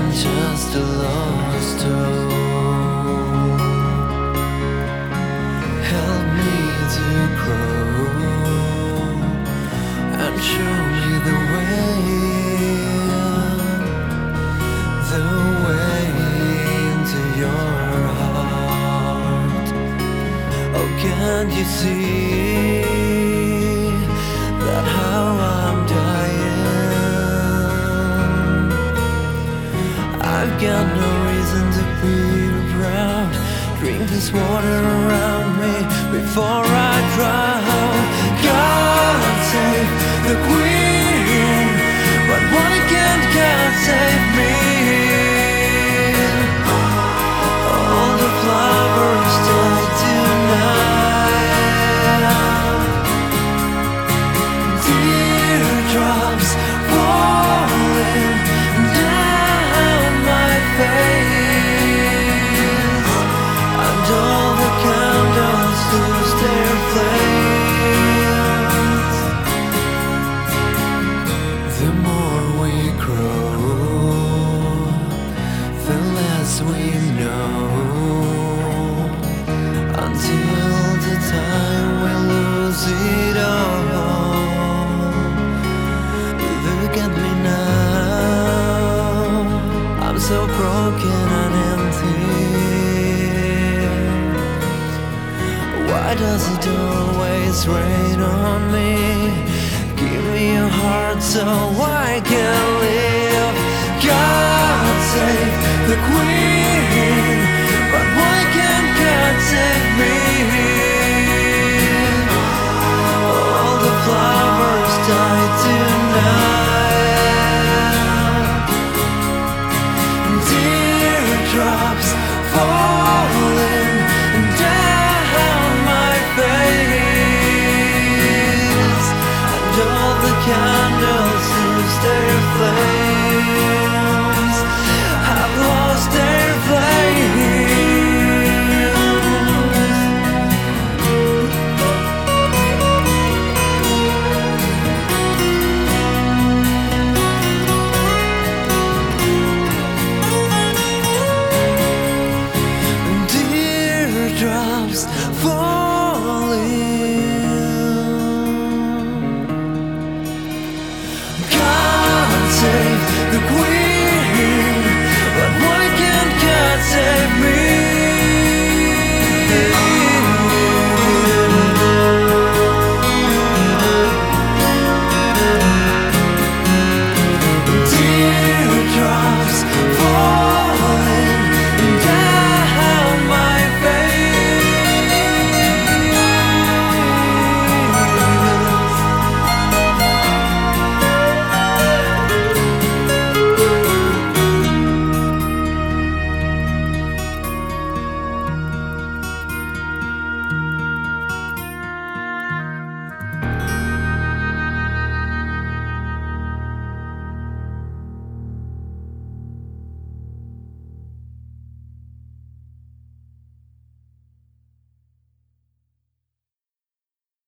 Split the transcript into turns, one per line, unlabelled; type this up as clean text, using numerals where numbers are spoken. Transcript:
just a lost soul. Help me to grow and show me the way into your heart. Oh, can't you see that how I'm dying? I've got no reason to be proud. Drink this water around me before I drown. God save the Queen, but why can't God save me? All the flowers die tonight. Teardrops falling down my face, and all the candles lose their flames. The more we grow, the less we know, until the time we lose it all. Look at me now, I'm so broken and empty. Why does it always rain on me? Give me your heart so I can live. God save the Queen, but why can't God save me? All the flowers die tonight. Teardrops fall